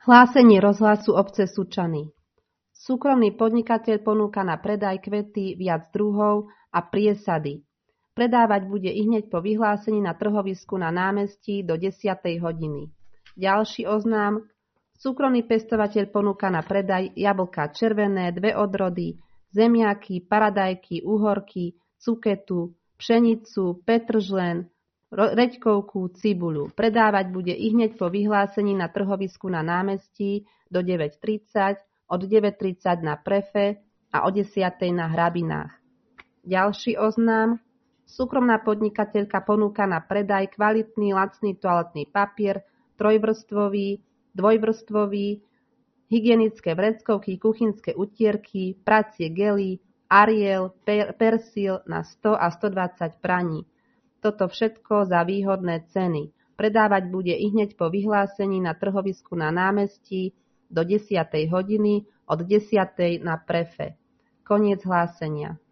Hlásenie rozhlasu obce Sučany. Súkromný podnikateľ ponúka na predaj kvety viac druhov a priesady. Predávať bude ihneď po vyhlásení na trhovisku na námestí do 10. hodiny. Ďalší oznám. Súkromný pestovateľ ponúka na predaj jablká červené, 2 odrody, zemiaky, paradajky, uhorky, cuketu, pšenicu, petržlen, reďkovku, cibuľu. Predávať bude ihneď po vyhlásení na trhovisku na námestí do 9:30, od 9:30 na Prefe a o 10:00 na Hrabinách. Ďalší oznám. Súkromná podnikateľka ponúka na predaj kvalitný lacný toaletný papier, trojvrstvový, dvojvrstvový, hygienické vreckovky, kuchynské utierky, pracie gely, Ariel, Persil na 100 a 120 praní. Toto všetko za výhodné ceny. Predávať bude ihneď po vyhlásení na trhovisku na námestí do 10. hodiny, od 10:00 na Prefe. Koniec hlásenia.